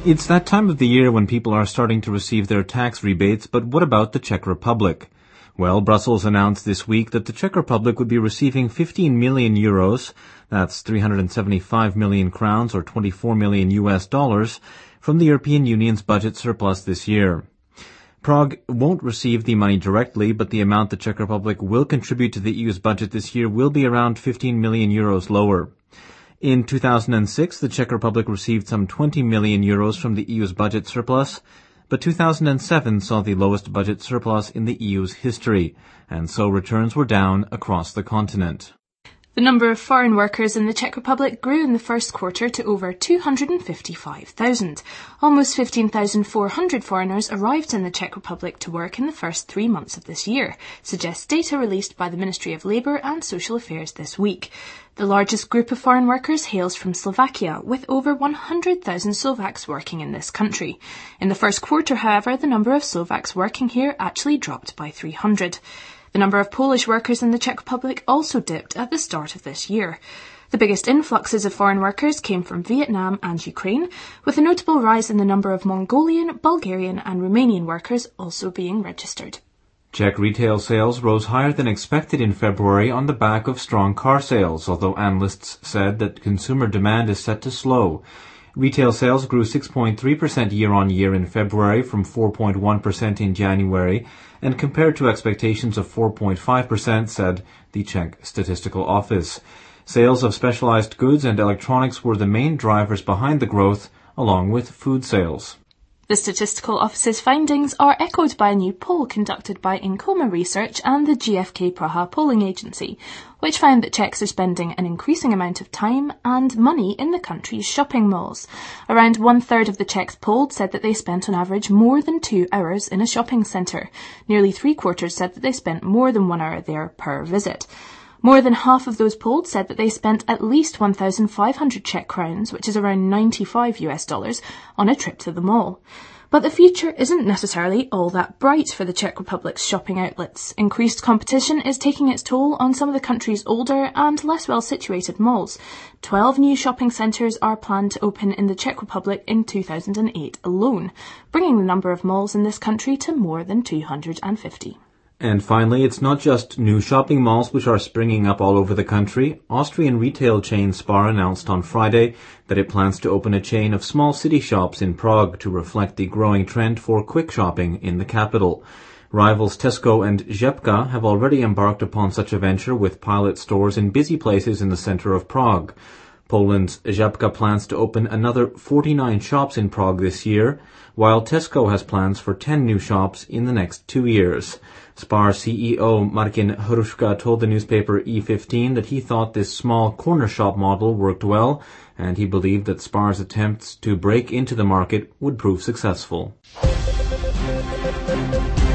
It's that time of the year when people are starting to receive their tax rebates, but what about the Czech Republic? Well, Brussels announced this week that the Czech Republic would be receiving 15 million euros, that's 375 million crowns or 24 million US dollars, from the European Union's budget surplus this year. Prague won't receive the money directly, but the amount the Czech Republic will contribute to the EU's budget this year will be around 15 million euros lower. In 2006, the Czech Republic received some 20 million euros from the EU's budget surplus, but 2007 saw the lowest budget surplus in the EU's history, and so returns were down across the continent. The number of foreign workers in the Czech Republic grew in the first quarter to over 255,000. Almost 15,400 foreigners arrived in the Czech Republic to work in the first 3 months of this year, suggests data released by the Ministry of Labour and Social Affairs this week. The largest group of foreign workers hails from Slovakia, with over 100,000 Slovaks working in this country. In the first quarter, however, the number of Slovaks working here actually dropped by 300. The number of Polish workers in the Czech Republic also dipped at the start of this year. The biggest influxes of foreign workers came from Vietnam and Ukraine, with a notable rise in the number of Mongolian, Bulgarian and Romanian workers also being registered. Czech retail sales rose higher than expected in February on the back of strong car sales, although analysts said that consumer demand is set to slow. Retail sales grew 6.3% year-on-year in February from 4.1% in January, and compared to expectations of 4.5%, said the Czech Statistical Office. Sales of specialized goods and electronics were the main drivers behind the growth, along with food sales. The Statistical Office's findings are echoed by a new poll conducted by Incoma Research and the GfK Praha polling agency, which found that Czechs are spending an increasing amount of time and money in the country's shopping malls. Around 1/3 of the Czechs polled said that they spent on average more than 2 hours in a shopping centre. Nearly 3/4 said that they spent more than 1 hour there per visit. More than half of those polled said that they spent at least 1,500 Czech crowns, which is around $95 US, on a trip to the mall. But the future isn't necessarily all that bright for the Czech Republic's shopping outlets. Increased competition is taking its toll on some of the country's older and less well-situated malls. 12 new shopping centres are planned to open in the Czech Republic in 2008 alone, bringing the number of malls in this country to more than 250. And finally, it's not just new shopping malls which are springing up all over the country. Austrian retail chain Spar announced on Friday that it plans to open a chain of small city shops in Prague to reflect the growing trend for quick shopping in the capital. Rivals Tesco and Žabka have already embarked upon such a venture with pilot stores in busy places in the center of Prague. Poland's Žabka plans to open another 49 shops in Prague this year, while Tesco has plans for 10 new shops in the next 2 years. Spar CEO Martin Hruška told the newspaper E15 that he thought this small corner shop model worked well, and he believed that Spar's attempts to break into the market would prove successful.